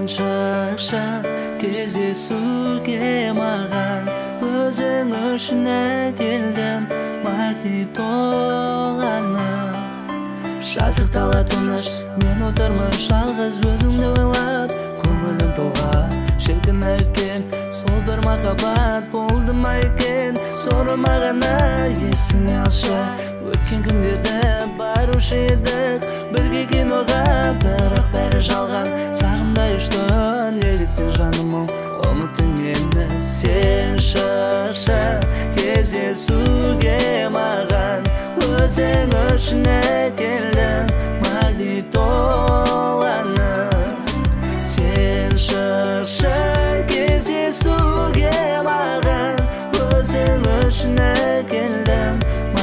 Sen şakşa кездесуге маған өзің үшін әкелдім магнитоланы. Жазық дала тыныш, мен отырмын жалғыз өзіңді ойлап, көңілім толған шіркін өткен сол бір махаббат болды ма екен, сұрамағана есіңе алшы өткен күндерді барушы едік бірге киноға, бірақ бәрі жалған. Сағымдай ұшты неліктен жаным ұмыттың мені. Сен шықшы кездесуге маған өзің үшін әкелдім магнитоланы. Сен шықшы кездесуге маған өзің үшін әкелдім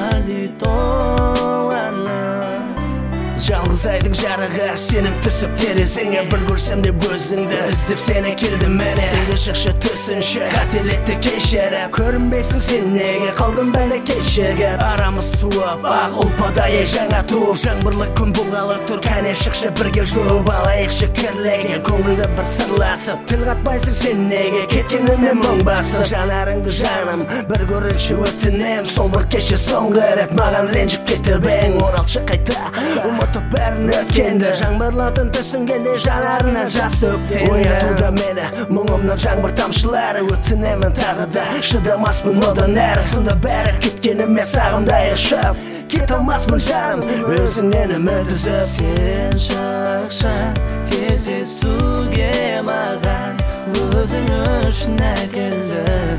магнитоланы. Жалғыз айдың жарығы сенің түсіп терезеңе, бір көрсем деп өзіңді іздеп сені келдім міне. Сенде шықшы түсінші қателікті кешіріп, көрінбейсің сен неге қалдың бәлі кешегі. Арамыз суып ақ ұлпадай жаңа туып, жаңбырлы күн болғалы тұр, кәне шықшы бірге жуып алайықшы кірлеген көңілді бір сырласып. Тіл қатпайсың сен неге кеткеніме мұң басып, жанарыңды жаным бір көрінші өтінем. Сол бір кеше соңғы рет маған ренжіп кетіп ең, оралшы қайта ұмытып бәрін өткенді. Жаңбырлатын түсінгенде жанарынан жас төктенді. Оятуда мені мұңымнан жаңбыр тамшылары, өтінемін тағы да шыдамаспын одан әрі. Сонда бәрі кеткеніме сағымдай ұшып кете алмаспын жаным өзіңнен үміт үзіп. Сен шықшы кездесуге маған өзің үшін әкелдім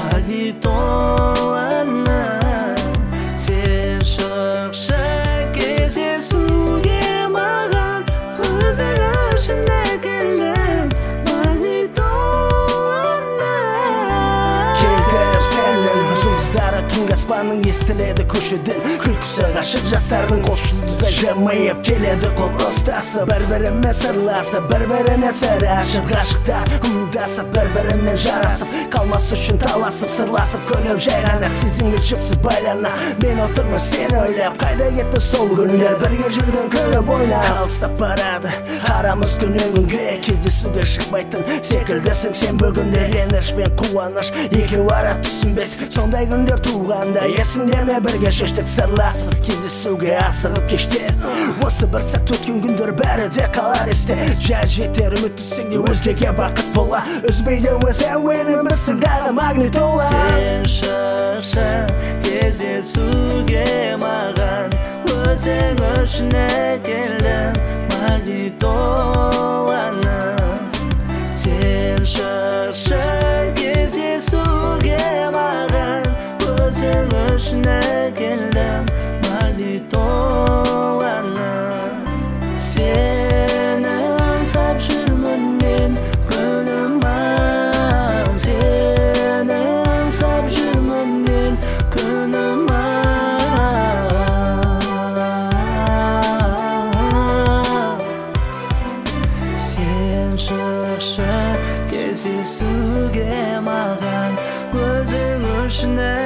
магнитоланы. Сен шықшы кездесуге маған өзің үшін әкелдім магнитоланы. Келтіріп сенің жұлдыздары түнгі аспанның естіледі көшеден, күлкісі ғашық жастардың қос жұлдыздай жымиып келеді қол ұстасып, бір-бірімен сырласып, бір-біріне сыр ашып. Ғашықтар ымдасып, бір-бірімен жарасып, қалмас үшін таласып, сырласып күліп жай ғана сезімге жіпсіз байлана. Мен отырмын сені ойлап, қайда кетті сол күндер, бірге жүрген күні бойына. Алыстап барады арамыз күннен күнге, кездесуге шықпайтын секілдісің сен бүгінде. Реніш пен қуаныш екеуі ара түсінбес, сондай күндер туғанда есіңде ме бірге шештік сырласып, кездесуге асығып кеште. Осы бір сәт өткен күндер бәрі де қалар есте. Жай жетер үміттісің де өзгеге бақыт бола, үзбейді өз әуеніміздің дағы магнитола. Сен шықшы кездесуге маған өзің үшін әкелдім магнитоланы. Сен шықшы кездесуге маған өзің үшін әкелдім магнитоланы. Сені аңсап жүрмін мен күнім-ай, сені аңсап жүрмін мен күнім-ай. Сен шықшы кездесуге маған өзің үшін